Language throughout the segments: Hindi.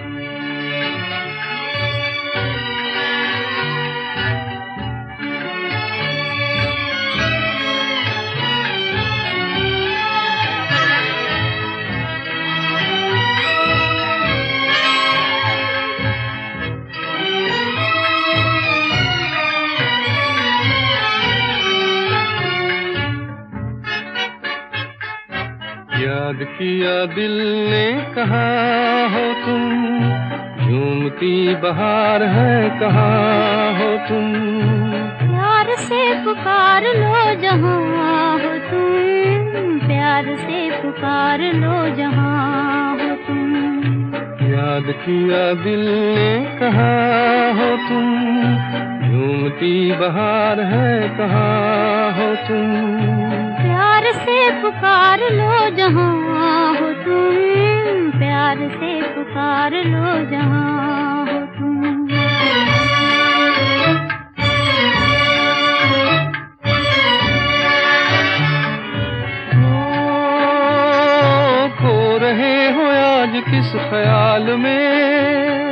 याद किया दिल ने कहा हो तुम, झूमती बहार है कहाँ हो तुम। प्यार से पुकार लो जहाँ हो तुम, प्यार से पुकार लो जहाँ हो तुम। याद किया दिल ने कहा हो तुम, झूमती बहार है कहाँ हो तुम। प्यार से पुकार लो जहाँ हो तुम, प्यार से पुकार लो जहाँ हो तुम। खो रहे हो आज किस ख्याल में,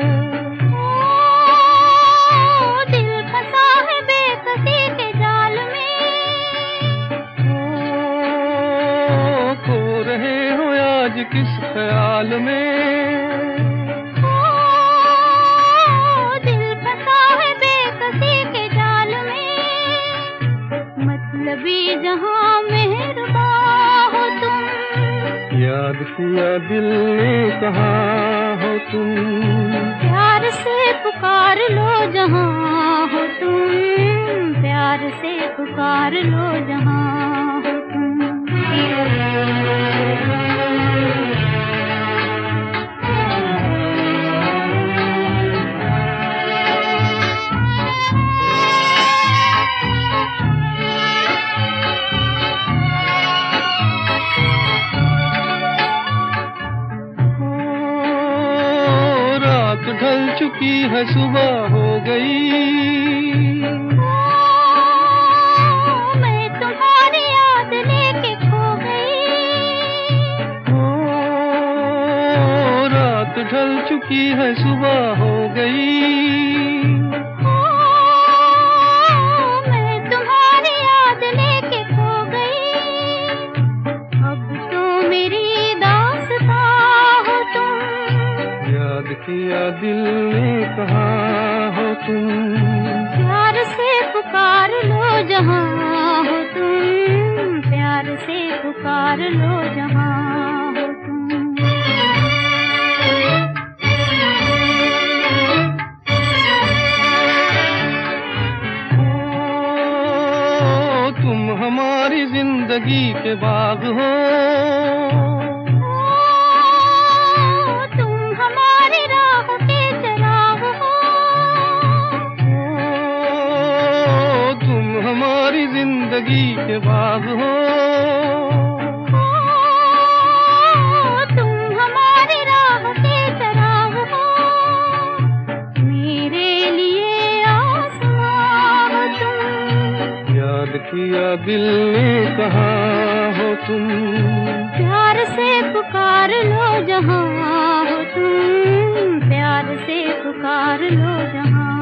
किस ख्याल में। दिल फंसा है बेकसी के जाल में, मतलबी जहां मेहरबान हो तुम। याद किया दिल ने कहा हो तुम, प्यार से पुकार लो जहां हो तुम, प्यार से पुकार लो जहां हो तुम। ढल चुकी है सुबह हो गई, मैं तुम्हारी याद लेके खो गई। रात ढल चुकी है सुबह हो गई, मैं तुम्हारी याद लेके खो गई। अब तो मेरी दास्तां हो तुम। याद किया दिल ने कहा हो तुम, प्यार से पुकार लो जहाँ हो तुम, प्यार से पुकार लो जहाँ हो तुम। तुम हमारी जिंदगी के बाग हो, जिंदगी के बाग हो। तुम हमारी राह के चराग हो, मेरे लिए आसमां हो तुम। याद किया दिल ने कहा हो तुम, प्यार से पुकार लो जहाँ हो तुम, प्यार से पुकार लो जहाँ।